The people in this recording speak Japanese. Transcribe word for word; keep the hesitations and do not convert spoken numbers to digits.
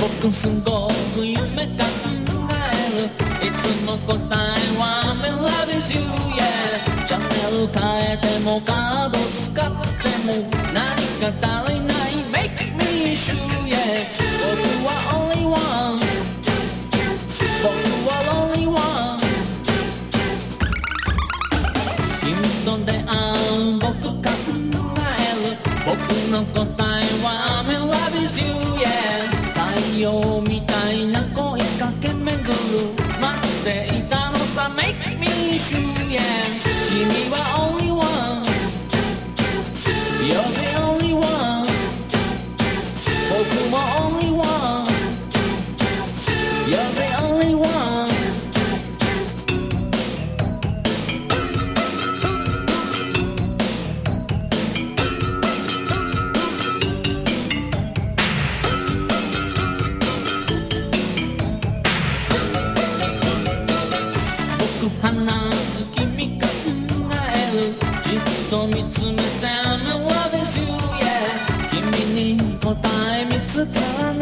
僕すごく夢考えるいつも答えは My love is you yeah チャンネル変えてもカード使っても何か足りない Make me sure yeah 僕は only one 僕は only one 君と出会う僕考える僕の答えは My love is you yeah 太陽みたいな声かけ巡る待っていたのさ Make me sure yeah 君は only one You're the only one 僕も only one You're the only one話す君考えるじっと見つめて My love is you yeah 君に答え見つから